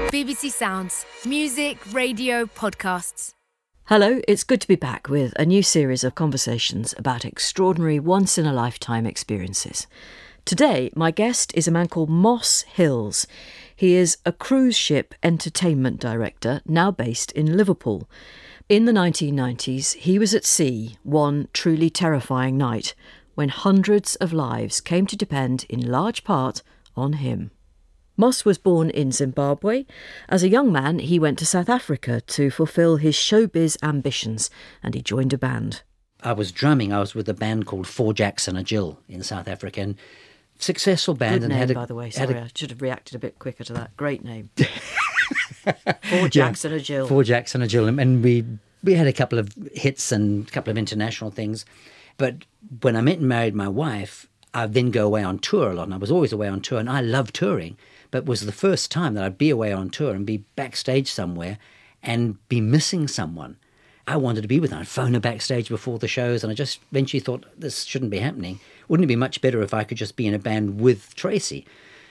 BBC Sounds. Music, radio, podcasts. Hello, it's good to be back with a new series of conversations about extraordinary once-in-a-lifetime experiences. Today, my guest is a man called Moss Hills. He is a cruise ship entertainment director, now based in Liverpool. In the 1990s, he was at sea one truly terrifying night when hundreds of lives came to depend in large part on him. Moss was born in Zimbabwe. As a young man, he went to South Africa to fulfil his showbiz ambitions, and he joined a band. I was drumming. I was with a band called Four Jacks and a Jill in South Africa, and successful band. Good and name, had a, by the way. had Sorry, I should have reacted a bit quicker to that. Great name. Four Jacks and a Jill. Four Jacks and a Jill, and we had a couple of hits and a couple of international things. But when I met and married my wife, I'd then go away on tour a lot, and I was always away on tour, and I love touring. But it was the first time that I'd be away on tour and be backstage somewhere and be missing someone. I wanted to be with her. I'd phone her backstage before the shows, and I just eventually thought, this shouldn't be happening. Wouldn't it be much better if I could just be in a band with Tracy?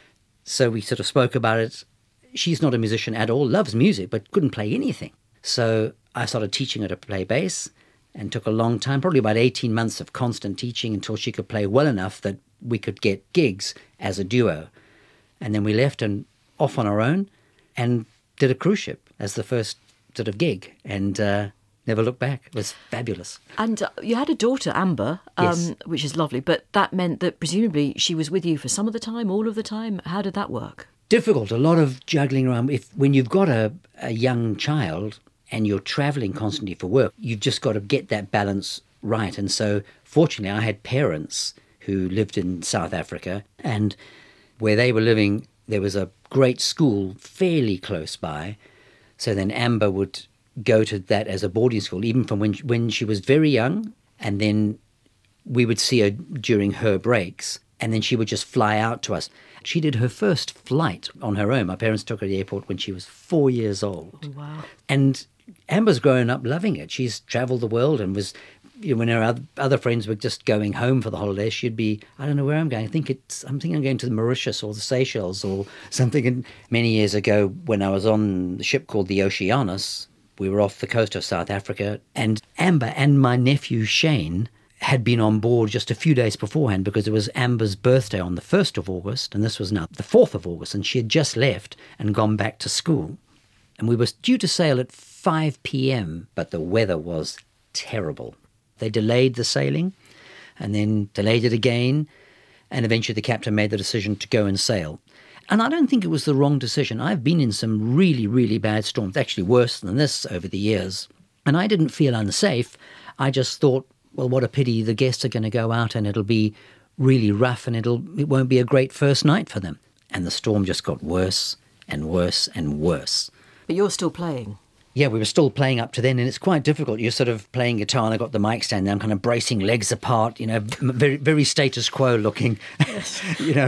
So we sort of spoke about it. She's not a musician at all, loves music, but couldn't play anything. So I started teaching her to play bass, and took a long time, probably about 18 months of constant teaching until she could play well enough that we could get gigs as a duo. And then we left and off on our own and did a cruise ship as the first sort of gig, and never looked back. It was fabulous. And you had a daughter, Amber, Yes. which is lovely, but that meant that presumably she was with you for some of the time, all of the time. How did that work? Difficult, a lot of juggling around. When you've got a young child and you're travelling constantly for work, you've just got to get that balance right. And so fortunately I had parents who lived in South Africa, and where they were living, there was a great school fairly close by. So then Amber would go to that as a boarding school, even from when she was very young. And then we would see her during her breaks. And then she would just fly out to us. She did her first flight on her own. My parents took her to the airport when she was 4 years old. Oh, wow. And Amber's grown up loving it. She's travelled the world and was... when her other friends were just going home for the holidays, she'd be, I don't know where I'm going. I'm thinking I'm going to the Mauritius or the Seychelles or something. And many years ago, when I was on the ship called the Oceanus, we were off the coast of South Africa, and Amber and my nephew Shane had been on board just a few days beforehand because it was Amber's birthday on the 1st of August, and this was now the 4th of August, and she had just left and gone back to school. And we were due to sail at 5 p.m, but the weather was terrible. They delayed the sailing and then delayed it again, and eventually the captain made the decision to go and sail. And I don't think it was the wrong decision. I've been in some really, really bad storms, actually worse than this over the years, and I didn't feel unsafe. I just thought, well, what a pity, the guests are going to go out and it'll be really rough and it won't be a great first night for them. And the storm just got worse and worse and worse. But you're still playing. Yeah, we were still playing up to then, and it's quite difficult. You're sort of playing guitar, and I've got the mic stand there. I'm kind of bracing legs apart, very, very status quo looking, Yes.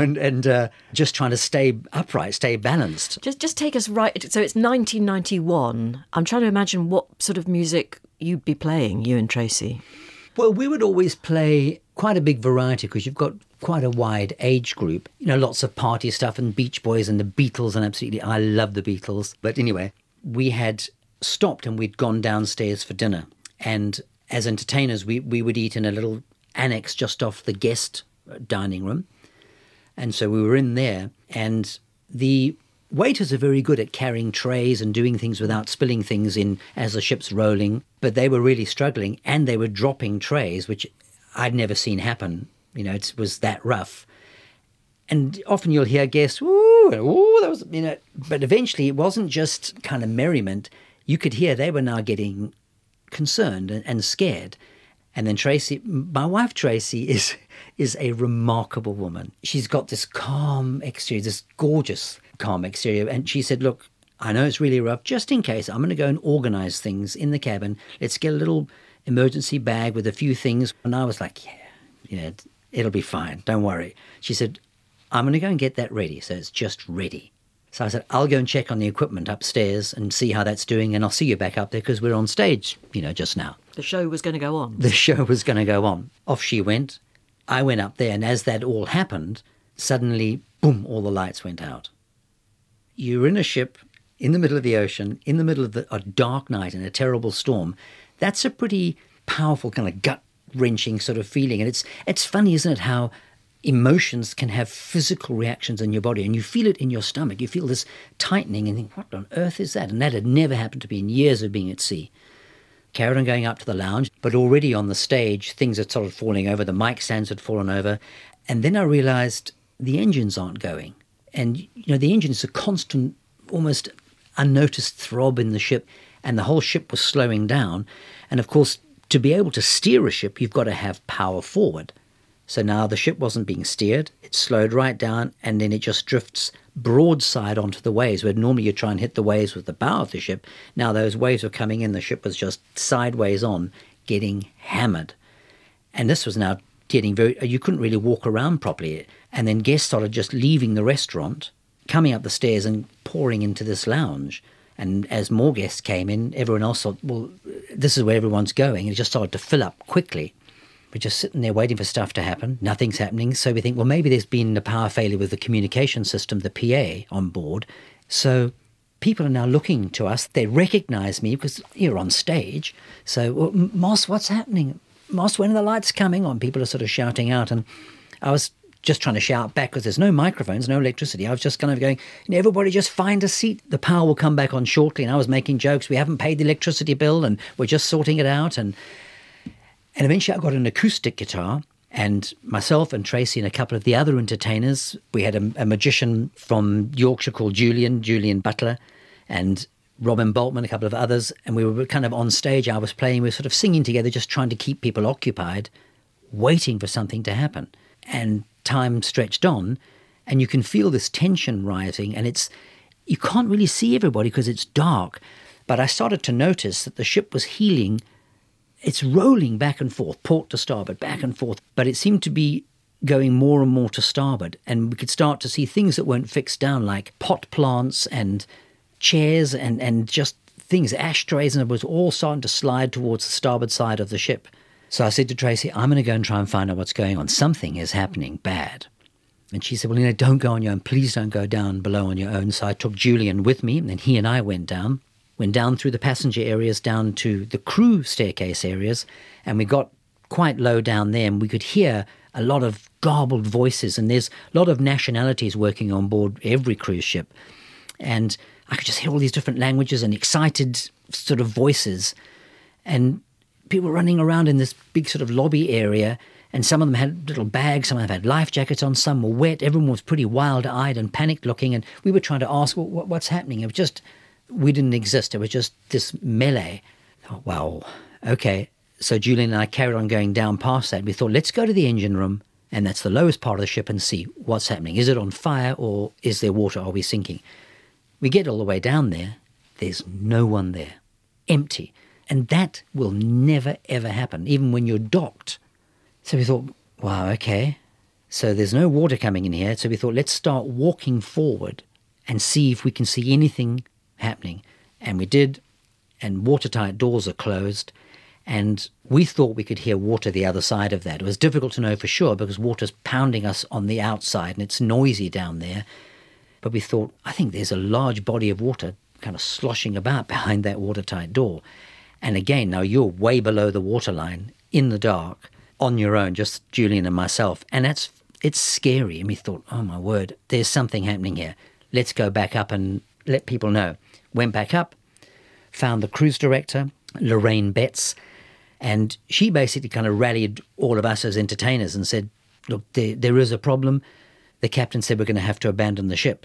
and just trying to stay upright, stay balanced. Just take us right. So it's 1991. I'm trying to imagine what sort of music you'd be playing, you and Tracy. Well, we would always play quite a big variety because you've got quite a wide age group. Lots of party stuff and Beach Boys and the Beatles, and absolutely, I love the Beatles. But anyway, we had stopped and we'd gone downstairs for dinner, and as entertainers we would eat in a little annex just off the guest dining room, and so we were in there, and the waiters are very good at carrying trays and doing things without spilling things in as the ship's rolling, but they were really struggling, and they were dropping trays, which I'd never seen happen. It was that rough. And often you'll hear guests, ooh, that was, but eventually it wasn't just kind of merriment. You could hear they were now getting concerned and scared. And then Tracy, my wife Tracy, is a remarkable woman. She's got this calm exterior, this gorgeous calm exterior. And she said, look, I know it's really rough. Just in case, I'm going to go and organise things in the cabin. Let's get a little emergency bag with a few things. And I was like, yeah, it'll be fine. Don't worry. She said, I'm going to go and get that ready. So it's just ready. So I said, I'll go and check on the equipment upstairs and see how that's doing, and I'll see you back up there because we're on stage, just now. The show was going to go on. The show was going to go on. Off she went. I went up there, and as that all happened, suddenly, boom, all the lights went out. You're in a ship, in the middle of the ocean, in the middle of a dark night and a terrible storm, that's a pretty powerful kind of gut-wrenching sort of feeling. And it's funny, isn't it, how emotions can have physical reactions in your body, and you feel it in your stomach. You feel this tightening and think, what on earth is that? And that had never happened to me in years of being at sea. Carried on going up to the lounge, but already on the stage, things had started falling over. The mic stands had fallen over. And then I realized the engines aren't going. And, the engine is a constant, almost unnoticed throb in the ship, and the whole ship was slowing down. And of course, to be able to steer a ship, you've got to have power forward. So now the ship wasn't being steered, it slowed right down, and then it just drifts broadside onto the waves, where normally you try and hit the waves with the bow of the ship. Now those waves were coming in, the ship was just sideways on, getting hammered. And this was now getting you couldn't really walk around properly. And then guests started just leaving the restaurant, coming up the stairs and pouring into this lounge. And as more guests came in, everyone else thought, well, this is where everyone's going. And it just started to fill up quickly. We're just sitting there waiting for stuff to happen. Nothing's happening. So we think, well, maybe there's been a power failure with the communication system, the PA on board. So people are now looking to us. They recognize me because you're on stage. So, well, Moss, what's happening? Moss, when are the lights coming on? People are sort of shouting out. And I was just trying to shout back because there's no microphones, no electricity. I was just kind of going, everybody just find a seat. The power will come back on shortly. And I was making jokes. We haven't paid the electricity bill and we're just sorting it out. And eventually I got an acoustic guitar, and myself and Tracy and a couple of the other entertainers, we had a magician from Yorkshire called Julian Butler, and Robin Boltman, a couple of others, and we were kind of on stage. I was playing, we were sort of singing together, just trying to keep people occupied, waiting for something to happen. And time stretched on, and you can feel this tension rising, and you can't really see everybody because it's dark. But I started to notice that the ship was heeling. It's rolling back and forth, port to starboard, back and forth, but it seemed to be going more and more to starboard, and we could start to see things that weren't fixed down, like pot plants and chairs and just things, ashtrays, and it was all starting to slide towards the starboard side of the ship. So I said to Tracy, I'm going to go and try and find out what's going on. Something is happening bad. And she said, well, don't go on your own. Please don't go down below on your own. So I took Julian with me, and then he and I went down through the passenger areas down to the crew staircase areas, and we got quite low down there, and we could hear a lot of garbled voices, and there's a lot of nationalities working on board every cruise ship. And I could just hear all these different languages and excited sort of voices, and people running around in this big sort of lobby area, and some of them had little bags, some of them had life jackets on, some were wet, everyone was pretty wild-eyed and panicked looking, and we were trying to ask, well, what's happening? It was just, we didn't exist. It was just this melee. Oh, wow, okay. So Julian and I carried on going down past that. We thought, let's go to the engine room, and that's the lowest part of the ship, and see what's happening. Is it on fire, or is there water? Are we sinking? We get all the way down there. There's no one there. Empty. And that will never, ever happen, even when you're docked. So we thought, wow, okay. So there's no water coming in here. So we thought, let's start walking forward and see if we can see anything happening. And we did, and watertight doors are closed. And we thought we could hear water the other side of that. It was difficult to know for sure because water's pounding us on the outside and it's noisy down there. But we thought, I think there's a large body of water kind of sloshing about behind that watertight door. And again, now you're way below the waterline, in the dark, on your own, just Julian and myself. And it's scary. And we thought, oh my word, there's something happening here. Let's go back up and let people know. Went back up, found the cruise director, Lorraine Betts, and she basically kind of rallied all of us as entertainers and said, look, there is a problem. The captain said we're going to have to abandon the ship.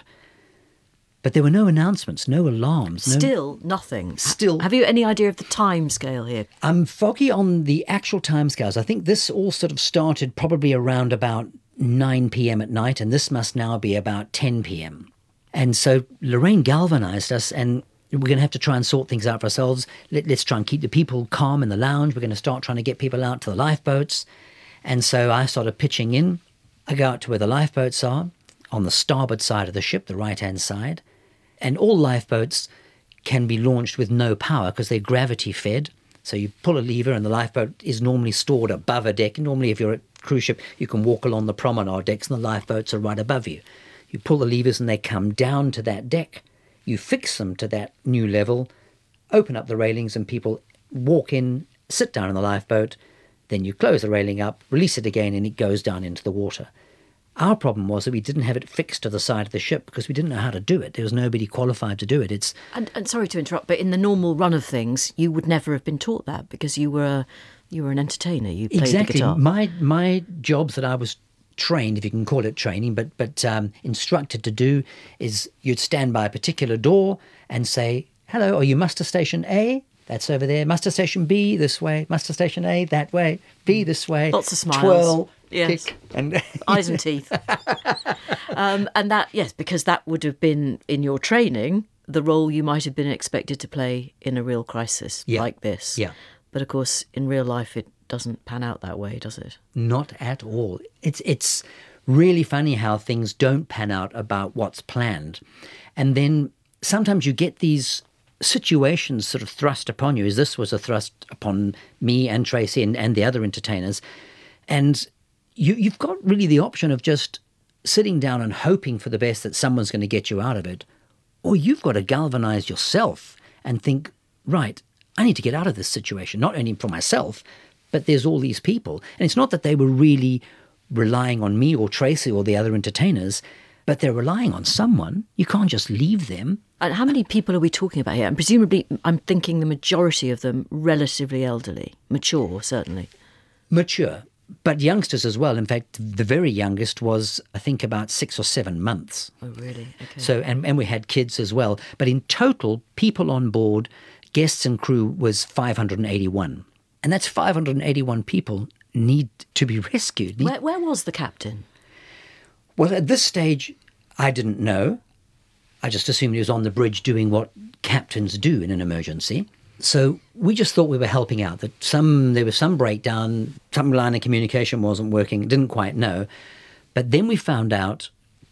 But there were no announcements, no alarms. Still nothing. Still. Have you any idea of the time scale here? I'm foggy on the actual timescales. I think this all sort of started probably around about 9 p.m. at night, and this must now be about 10 p.m. And so Lorraine galvanized us, and we're going to have to try and sort things out for ourselves. Let's try and keep the people calm in the lounge. We're going to start trying to get people out to the lifeboats. And so I started pitching in. I go out to where the lifeboats are, on the starboard side of the ship, the right-hand side. And all lifeboats can be launched with no power because they're gravity-fed. So you pull a lever and the lifeboat is normally stored above a deck. Normally, if you're at a cruise ship, you can walk along the promenade decks and the lifeboats are right above you. You pull the levers and they come down to that deck. you fix them to that new level, open up the railings and people walk in, sit down in the lifeboat, then you close the railing up, release it again, and it goes down into the water. Our problem was that we didn't have it fixed to the side of the ship because we didn't know how to do it. There was nobody qualified to do it. And sorry to interrupt, but in the normal run of things, you would never have been taught that because you were an entertainer. You played the guitar. My jobs that I was trained, if you can call it training, but instructed to do is you'd stand by a particular door and say, "Hello, are you muster station A? That's over there. Muster station B, this way. Muster station A, that way. B, this way." Lots of smiles. Twirl, yes. kick, and eyes and teeth. And that, yes, because that would have been, in your training, the role you might have been expected to play in a real crisis like this. Yeah. But of course, in real life, it doesn't pan out that way, does it? Not at all. It's really funny how things don't pan out about what's planned. And then sometimes you get these situations sort of thrust upon you, as this was a thrust upon me and Tracy and the other entertainers. And you've got really the option of just sitting down and hoping for the best that someone's going to get you out of it. Or you've got to galvanize yourself and think, right, I need to get out of this situation, not only for myself, but there's all these people. And it's not that they were really relying on me or Tracy or the other entertainers, but they're relying on someone. You can't just leave them. And how many people are we talking about here? And presumably, I'm thinking the majority of them relatively elderly, mature, certainly. Mature, but youngsters as well. In fact, the very youngest was, I think, about 6 or 7 months. Oh, really? Okay. So, and we had kids as well. But in total, people on board, guests and crew, was 581. And that's 581 people need to be rescued. Where was the captain? Well, at this stage, I didn't know. I just assumed he was on the bridge doing what captains do in an emergency. So we just thought we were helping out, that there was some breakdown, some line of communication wasn't working, didn't quite know. But then we found out,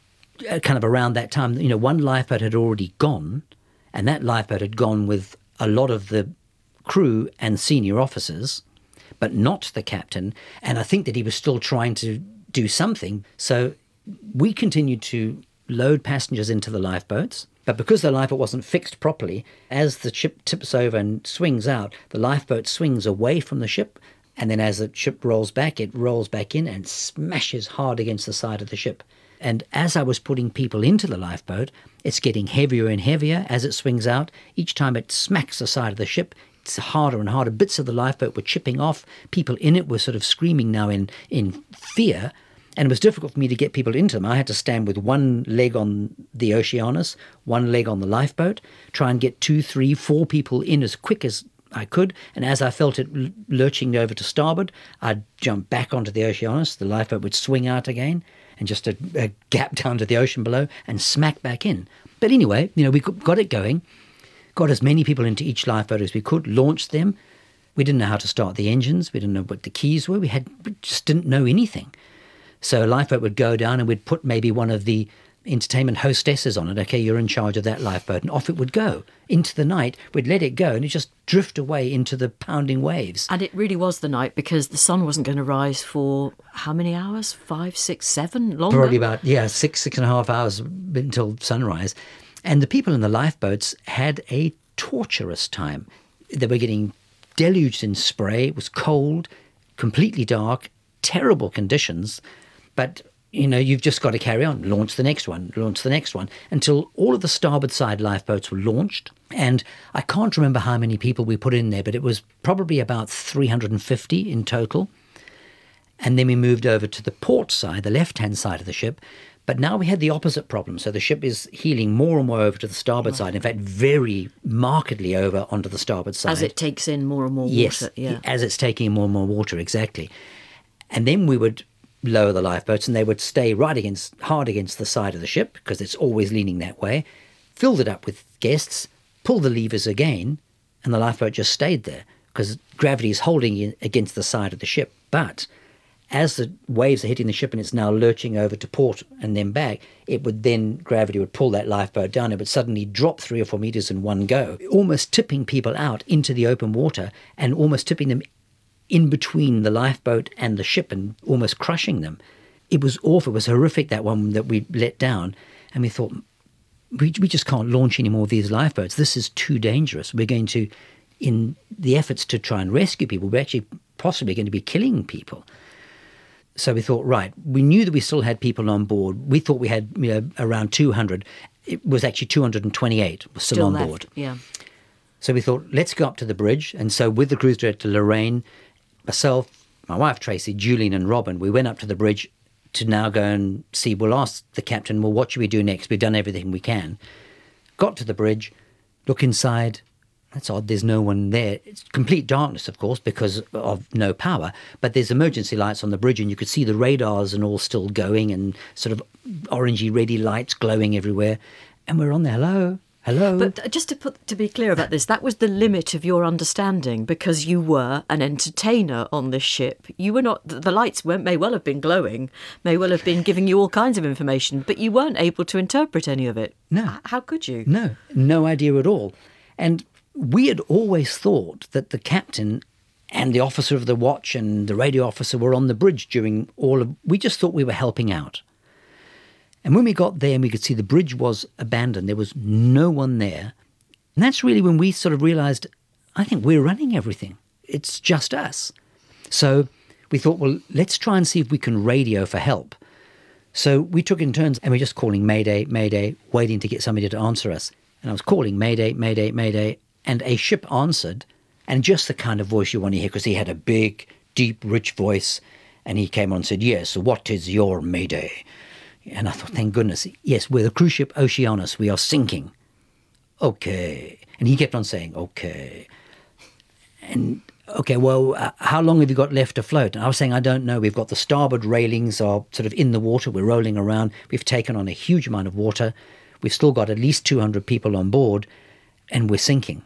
kind of around that time, one lifeboat had already gone, and that lifeboat had gone with a lot of the crew and senior officers, but not the captain. And I think that he was still trying to do something. So we continued to load passengers into the lifeboats, but because the lifeboat wasn't fixed properly, as the ship tips over and swings out, the lifeboat swings away from the ship, and then as the ship rolls back, it rolls back in and smashes hard against the side of the ship. And as I was putting people into the lifeboat, it's getting heavier and heavier as it swings out. Each time it smacks the side of the ship, it's harder and harder. Bits of the lifeboat were chipping off. People in it were sort of screaming now in fear. And it was difficult for me to get people into them. I had to stand with one leg on the Oceanus, one leg on the lifeboat, try and get 2, 3, 4 people in as quick as I could. And as I felt it lurching over to starboard, I'd jump back onto the Oceanus. The lifeboat would swing out again, and just a gap down to the ocean below, and smack back in. But anyway, we got it going, got as many people into each lifeboat as we could, launched them. We didn't know how to start the engines. We didn't know what the keys were. We just didn't know anything. So a lifeboat would go down and we'd put maybe one of the entertainment hostesses on it. Okay, you're in charge of that lifeboat. And off it would go. Into the night, we'd let it go and it'd just drift away into the pounding waves. And it really was the night because the sun wasn't going to rise for how many hours? 5, 6, 7? Longer? Probably about, 6.5 hours until sunrise. And the people in the lifeboats had a torturous time. They were getting deluged in spray. It was cold, completely dark, terrible conditions. But, you've just got to carry on. Launch the next one, until all of the starboard side lifeboats were launched. And I can't remember how many people we put in there, but it was probably about 350 in total. And then we moved over to the port side, the left-hand side of the ship. But now we had the opposite problem. So the ship is heeling more and more over to the starboard side. In fact, very markedly over onto the starboard side. As it takes in more and more water. Yes, as it's taking in more and more water, exactly. And then we would lower the lifeboats and they would stay hard against the side of the ship because it's always leaning that way, filled it up with guests, pull the levers again, and the lifeboat just stayed there because gravity is holding it against the side of the ship. But as the waves are hitting the ship and it's now lurching over to port and then back, gravity would pull that lifeboat down. It would suddenly drop 3 or 4 meters in one go, almost tipping people out into the open water and almost tipping them in between the lifeboat and the ship and almost crushing them. It was awful. It was horrific, that one that we let down. And we thought, we just can't launch any more of these lifeboats. This is too dangerous. We're going to, in the efforts to try and rescue people, we're actually possibly going to be killing people. So we thought, right, we knew that we still had people on board. We thought we had around 200. It was actually 228 was still on left, board. Yeah. So we thought, let's go up to the bridge. And so with the cruise director, Lorraine, myself, my wife, Tracy, Julian and Robin, we went up to the bridge to now go and see. We'll ask the captain, well, what should we do next? We've done everything we can. Got to the bridge, look inside. That's odd, there's no one there. It's complete darkness, of course, because of no power. But there's emergency lights on the bridge, and you could see the radars and all still going, and sort of orangey, reddy lights glowing everywhere. And we're on there, hello. But just to be clear about this, that was the limit of your understanding, because you were an entertainer on this ship. You were not. The lights may well have been glowing, may well have been giving you all kinds of information, but you weren't able to interpret any of it. No. How could you? No idea at all. And we had always thought that the captain and the officer of the watch and the radio officer were on the bridge during we just thought we were helping out. And when we got there and we could see the bridge was abandoned, there was no one there. And that's really when we sort of realized, I think we're running everything. It's just us. So we thought, well, let's try and see if we can radio for help. So we took in turns and we're just calling Mayday, Mayday, waiting to get somebody to answer us. And I was calling Mayday, Mayday, Mayday. And a ship answered, and just the kind of voice you want to hear, because he had a big, deep, rich voice. And he came on and said, yes, what is your Mayday? And I thought, thank goodness. Yes, we're the cruise ship Oceanus. We are sinking. Okay. And he kept on saying, okay. And, okay, well, how long have you got left to float? And I was saying, I don't know. We've got the starboard railings are sort of in the water. We're rolling around. We've taken on a huge amount of water. We've still got at least 200 people on board, and we're sinking.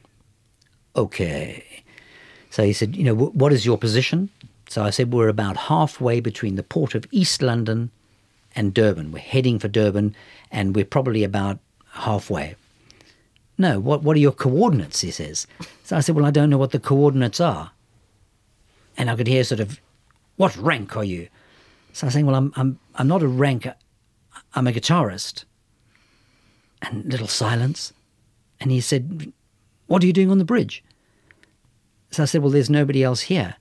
Okay. So he said, what is your position? So I said, we're about halfway between the port of East London and Durban. We're heading for Durban, and we're probably about halfway. No, what are your coordinates, he says. So I said, well, I don't know what the coordinates are. And I could hear sort of, what rank are you? So I was saying, well, I'm not a rank, I'm a guitarist. And little silence. And he said, what are you doing on the bridge? So I said, well, there's nobody else here.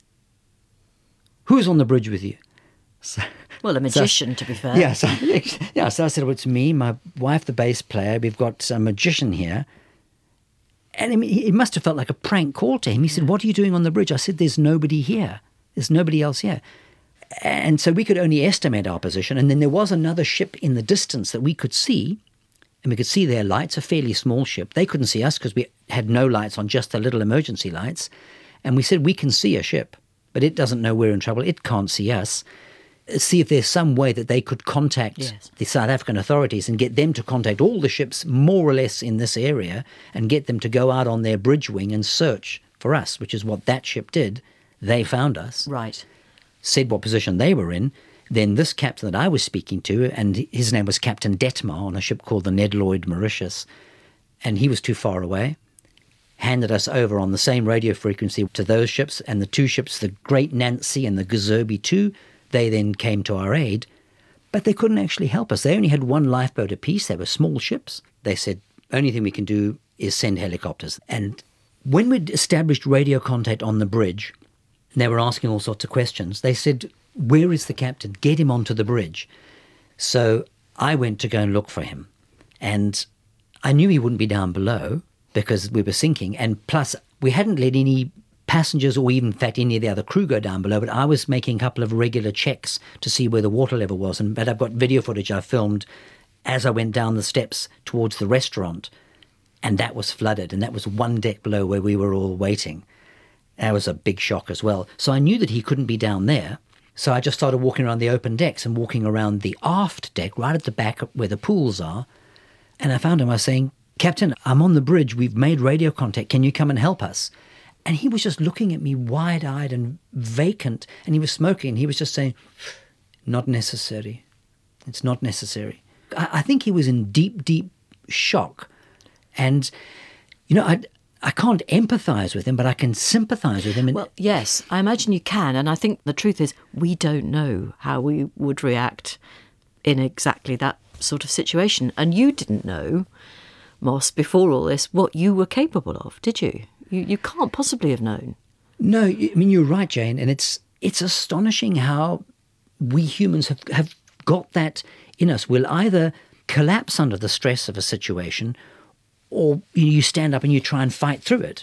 Who's on the bridge with you? So, well, a magician, to be fair. Yeah, so I said, well, it's me, my wife, the bass player. We've got a magician here. And I mean, it must have felt like a prank call to him. He said, what are you doing on the bridge? I said, there's nobody here. There's nobody else here. And so we could only estimate our position. And then there was another ship in the distance that we could see. And we could see their lights, a fairly small ship. They couldn't see us because we had no lights on, just the little emergency lights. And we said, we can see a ship, but it doesn't know we're in trouble. It can't see us. See if there's some way that they could contact the South African authorities and get them to contact all the ships more or less in this area and get them to go out on their bridge wing and search for us, which is what that ship did. They found us. Right. Said what position they were in. Then this captain that I was speaking to, and his name was Captain Detmar on a ship called the Ned Lloyd Mauritius, and he was too far away, handed us over on the same radio frequency to those ships, and the two ships, the Great Nancy and the Gazobi II, they then came to our aid, but they couldn't actually help us. They only had one lifeboat apiece. They were small ships. They said, only thing we can do is send helicopters. And when we'd established radio contact on the bridge, they were asking all sorts of questions. They said, where is the captain? Get him onto the bridge. So I went to go and look for him. And I knew he wouldn't be down below because we were sinking. And plus, we hadn't let any passengers or even, in fact, any of the other crew go down below. But I was making a couple of regular checks to see where the water level was. But I've got video footage I filmed as I went down the steps towards the restaurant. And that was flooded. And that was one deck below where we were all waiting. That was a big shock as well. So I knew that he couldn't be down there. So I just started walking around the open decks and walking around the aft deck, right at the back where the pools are. And I found him. I was saying, Captain, I'm on the bridge. We've made radio contact. Can you come and help us? And he was just looking at me wide-eyed and vacant. And he was smoking. He was just saying, not necessary. It's not necessary. I think he was in deep, deep shock. And, I can't empathise with him, but I can sympathise with him. Well, yes, I imagine you can. And I think the truth is we don't know how we would react in exactly that sort of situation. And you didn't know, Moss, before all this, what you were capable of, did you? You can't possibly have known. No, I mean, you're right, Jane, and it's astonishing how we humans have got that in us. We'll either collapse under the stress of a situation, or you stand up and you try and fight through it.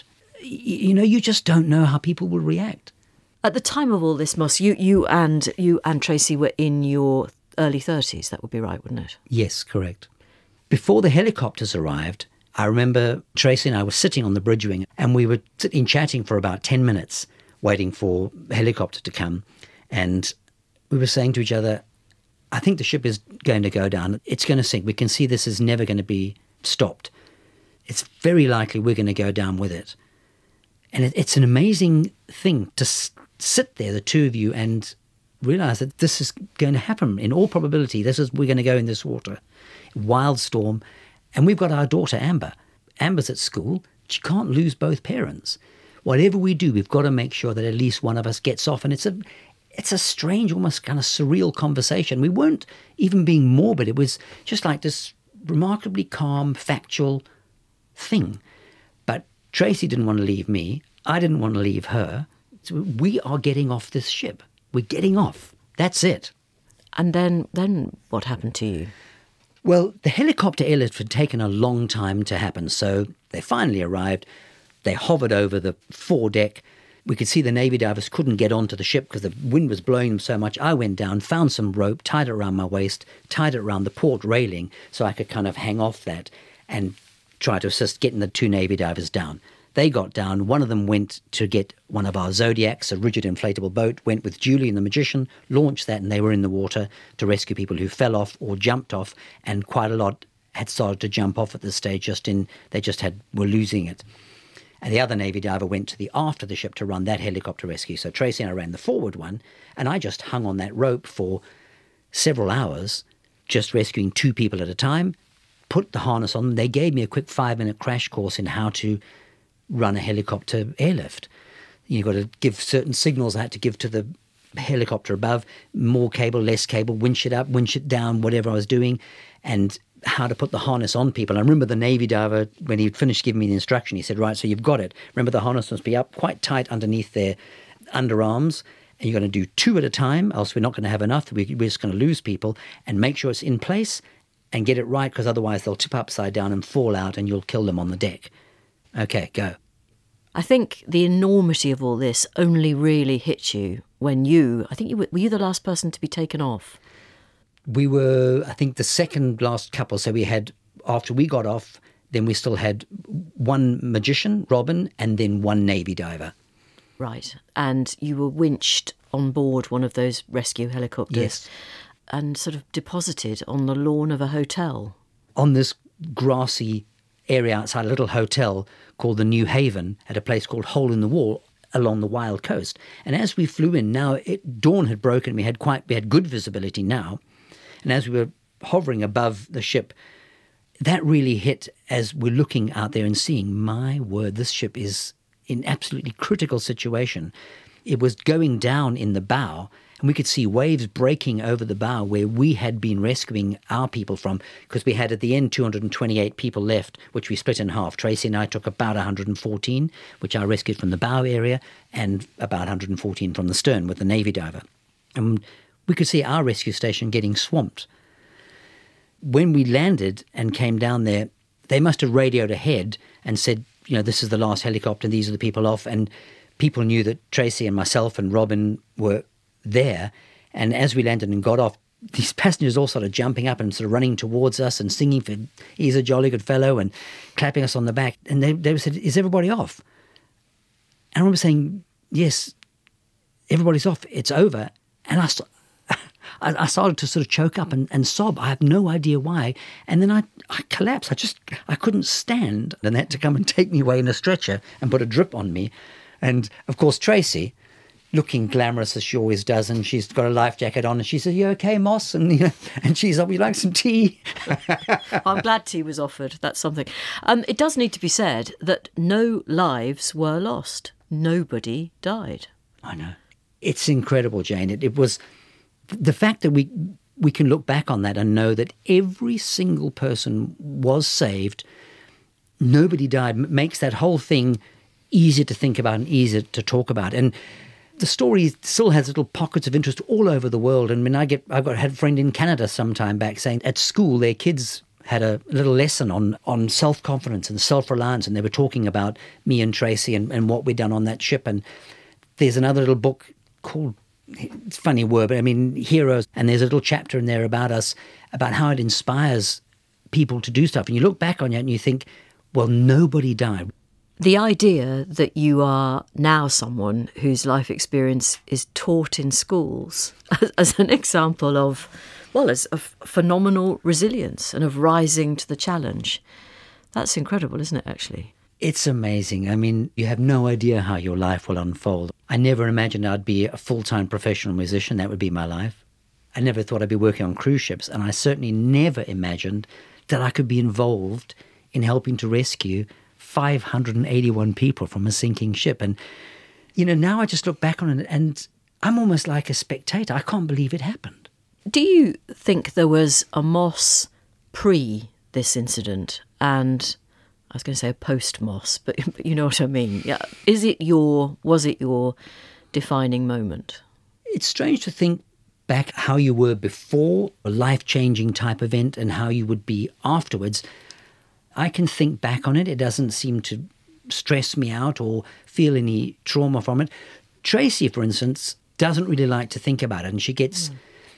You just don't know how people will react. At the time of all this, Moss, you and Tracy were in your early 30s. That would be right, wouldn't it? Yes, correct. Before the helicopters arrived, I remember Tracy and I were sitting on the bridge wing, and we were sitting chatting for about 10 minutes, waiting for a helicopter to come. And we were saying to each other, I think the ship is going to go down. It's going to sink. We can see this is never going to be stopped. It's very likely we're going to go down with it. And it's an amazing thing to sit there, the two of you, and realize that this is going to happen. In all probability, we're going to go in this water. Wild storm. And we've got our daughter, Amber. Amber's at school. She can't lose both parents. Whatever we do, we've got to make sure that at least one of us gets off. And it's a strange, almost kind of surreal conversation. We weren't even being morbid. It was just like this remarkably calm, factual thing. But Tracy didn't want to leave me. I didn't want to leave her. So we are getting off this ship. We're getting off. That's it. And then what happened to you? Well, the helicopter airlift had taken a long time to happen, so they finally arrived. They hovered over the foredeck. We could see the Navy divers couldn't get onto the ship because the wind was blowing them so much. I went down, found some rope, tied it around my waist, tied it around the port railing so I could kind of hang off that and try to assist getting the two Navy divers down. They got down. One of them went to get one of our Zodiacs, a rigid inflatable boat, went with Julie and the magician, launched that, and they were in the water to rescue people who fell off or jumped off, and quite a lot had started to jump off at this stage, were losing it. And the other Navy diver went to the aft of the ship to run that helicopter rescue. So Tracy and I ran the forward one, and I just hung on that rope for several hours, just rescuing two people at a time, put the harness on them. They gave me a quick 5-minute crash course in how to run a helicopter airlift. You've got to give certain signals I had to give to the helicopter above, more cable, less cable, winch it up, winch it down, whatever I was doing, and how to put the harness on people. I remember the Navy diver, when he'd finished giving me the instruction, he said, right, so you've got it. Remember, the harness must be up quite tight underneath their underarms, and you're going to do 2 at a time, else we're not going to have enough. We're just going to lose people, and make sure it's in place and get it right, because otherwise they'll tip upside down and fall out and you'll kill them on the deck. Okay, go. I think the enormity of all this only really hit you when were you the last person to be taken off? We were, I think, the second last couple. So we had, after we got off, then we still had one magician, Robin, and then one Navy diver. Right. And you were winched on board one of those rescue helicopters. Yes. And sort of deposited on the lawn of a hotel. On this grassy area outside a little hotel called the New Haven at a place called Hole in the Wall along the Wild Coast. And as we flew in, dawn had broken. We had good visibility now. And as we were hovering above the ship, that really hit as we're looking out there and seeing, my word, this ship is in absolutely critical situation. It was going down in the bow, and we could see waves breaking over the bow where we had been rescuing our people from, because we had at the end 228 people left, which we split in half. Tracy and I took about 114, which I rescued from the bow area, and about 114 from the stern with the Navy diver. And we could see our rescue station getting swamped. When we landed and came down there, they must have radioed ahead and said, this is the last helicopter and these are the people off. And people knew that Tracy and myself and Robin were there. And as we landed and got off, these passengers all started jumping up and sort of running towards us and singing for "He's a Jolly Good Fellow" and clapping us on the back. And they said, "Is everybody off?" And I remember saying, "Yes, everybody's off. It's over." And I started to sort of choke up and sob. I have no idea why. And then I collapsed. I couldn't stand. And they had to come and take me away in a stretcher and put a drip on me. And, of course, Tracy, looking glamorous as she always does, and she's got a life jacket on, and she says, "You okay, Moss?" And she's like, "Would you like some tea?" I'm glad tea was offered. That's something. It does need to be said that no lives were lost. Nobody died. I know. It's incredible, Jane. It was the fact that we can look back on that and know that every single person was saved. Nobody died. Makes that whole thing easier to think about and easier to talk about. And the story still has little pockets of interest all over the world. And when I had a friend in Canada some time back saying at school their kids had a little lesson on self-confidence and self-reliance, and they were talking about me and Tracy and what we'd done on that ship. And there's another little book called, it's a funny word, but I mean Heroes, and there's a little chapter in there about us, about how it inspires people to do stuff. And you look back on it and you think, well, nobody died. The idea that you are now someone whose life experience is taught in schools as an example of, well, as of phenomenal resilience and of rising to the challenge. That's incredible, isn't it, actually? It's amazing. I mean, you have no idea how your life will unfold. I never imagined I'd be a full-time professional musician. That would be my life. I never thought I'd be working on cruise ships, and I certainly never imagined that I could be involved in helping to rescue 581 people from a sinking ship. And, now I just look back on it and I'm almost like a spectator. I can't believe it happened. Do you think there was a Moss pre this incident and, I was going to say a post Moss, but you know what I mean? Yeah. Was it your defining moment? It's strange to think back how you were before a life-changing type event and how you would be afterwards. I can think back on it. It doesn't seem to stress me out or feel any trauma from it. Tracy, for instance, doesn't really like to think about it, and she gets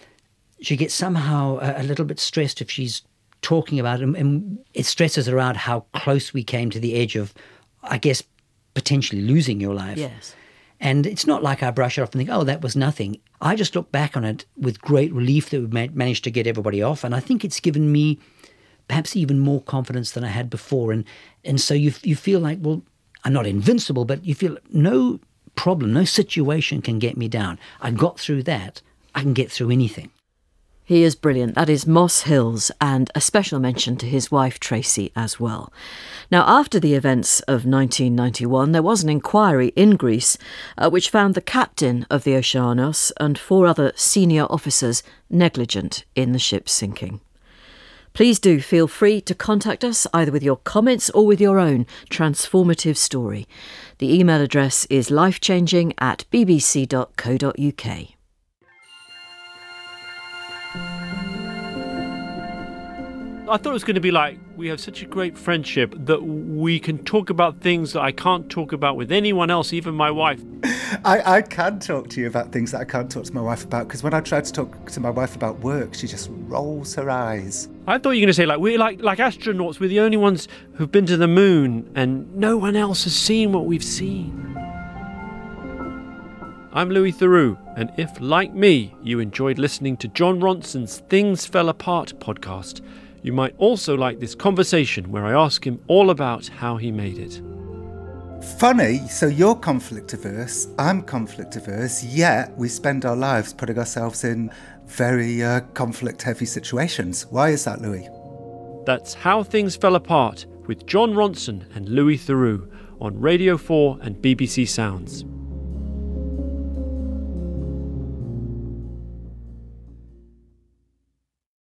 somehow a little bit stressed if she's talking about it, and it stresses her out how close we came to the edge of, I guess, potentially losing your life. Yes. And it's not like I brush it off and think, oh, that was nothing. I just look back on it with great relief that we managed to get everybody off, and I think it's given me perhaps even more confidence than I had before. And so you feel like, well, I'm not invincible, but you feel no problem, no situation can get me down. I got through that. I can get through anything. He is brilliant. That is Moss Hills, and a special mention to his wife Tracy as well. Now, after the events of 1991, there was an inquiry in Greece which found the captain of the Oceanos and 4 other senior officers negligent in the ship's sinking. Please do feel free to contact us either with your comments or with your own transformative story. The email address is lifechanging@bbc.co.uk. I thought it was going to be like, we have such a great friendship that we can talk about things that I can't talk about with anyone else, even my wife. I can talk to you about things that I can't talk to my wife about, because when I try to talk to my wife about work, she just rolls her eyes. I thought you were going to say, like, we're like astronauts, we're the only ones who've been to the moon and no one else has seen what we've seen. I'm Louis Theroux, and if, like me, you enjoyed listening to Jon Ronson's Things Fell Apart podcast, you might also like this conversation where I ask him all about how he made it. Funny, so you're conflict averse, I'm conflict averse, yet we spend our lives putting ourselves in very conflict heavy situations. Why is that, Louis? That's How Things Fell Apart with Jon Ronson and Louis Theroux on Radio 4 and BBC Sounds.